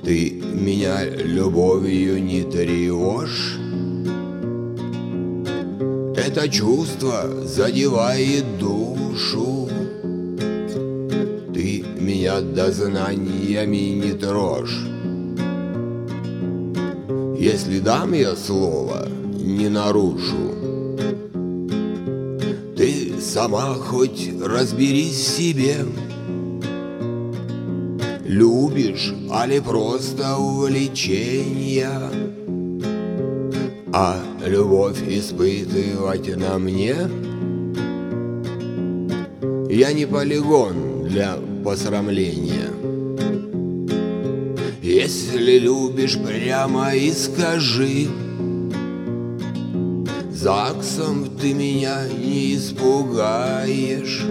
Ты меня любовью не тревожь. Это чувство задевает душу. Ты меня дознаниями не трожь. Если дам я слово, не нарушу. Ты сама хоть разберись в себе. Любишь, али просто увлечение? А любовь испытывать на мне? Я не полигон для посрамления. Если любишь, прямо и скажи. ЗАГСом ты меня не испугаешь.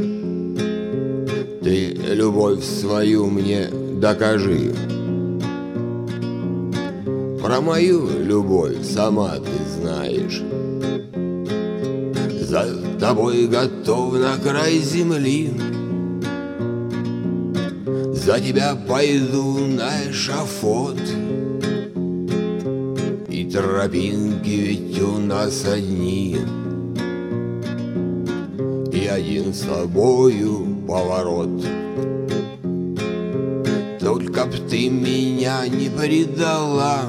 Ты любовь свою мне докажи. Про мою любовь сама ты знаешь. За тобой готов на край земли. За тебя пойду на эшафот. И тропинки ведь у нас одни. И один с тобою поворот. Только б ты меня не предала,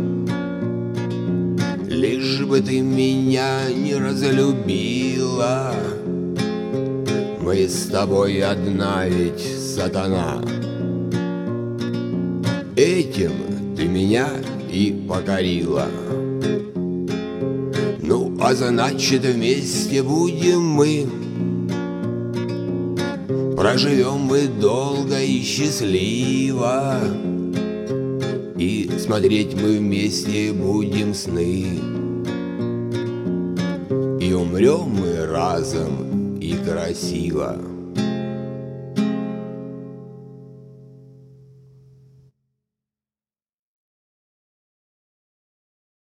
лишь бы ты меня не разлюбила. Мы с тобой одна ведь сатана. Этим ты меня и покорила. Ну, а значит, вместе будем мы. Проживем мы долго и счастливо. И смотреть мы вместе будем сны. И умрем мы разом и красиво.